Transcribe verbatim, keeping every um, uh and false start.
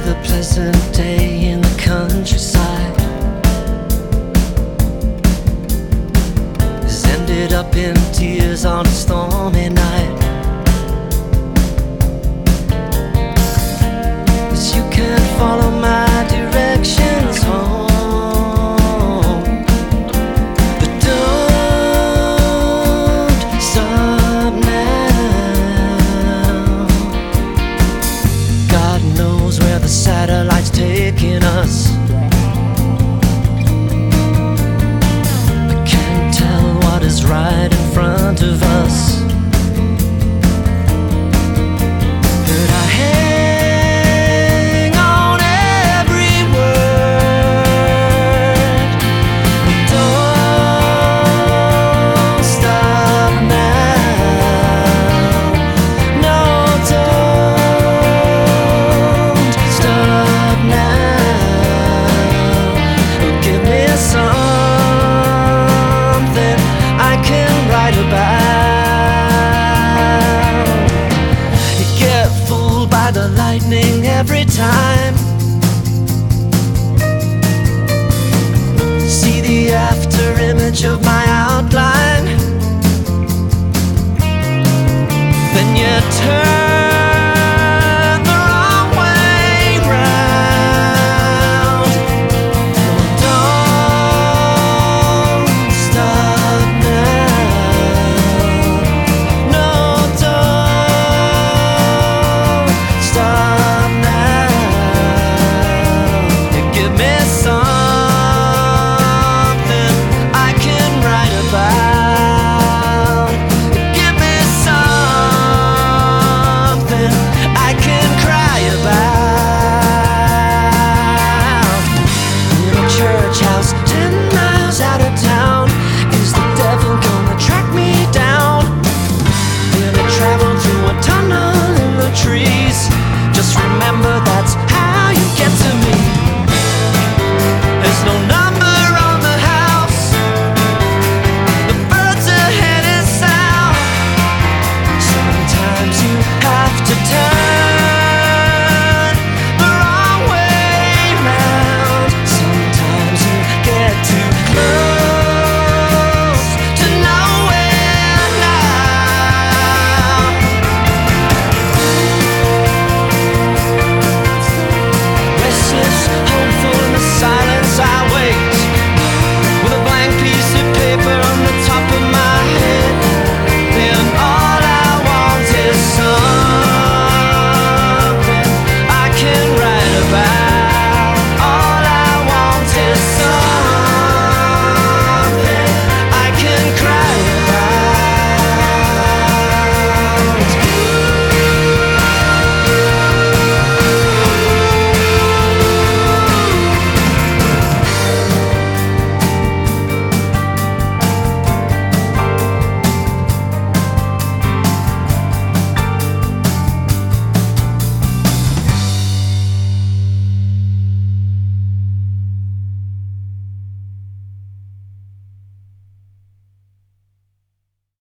Another pleasant day in the countryside has ended up in tears on a stormy night. 'Cause you can't follow my directions home, but don't stop now. God knows where the satellite's taking us. I can't tell what is right in front of us, but I hang on every word. Don't stop now. No, don't stop now. Give me something I can write about. You get fooled by the lightning every time. See the after image of my outline, then you turn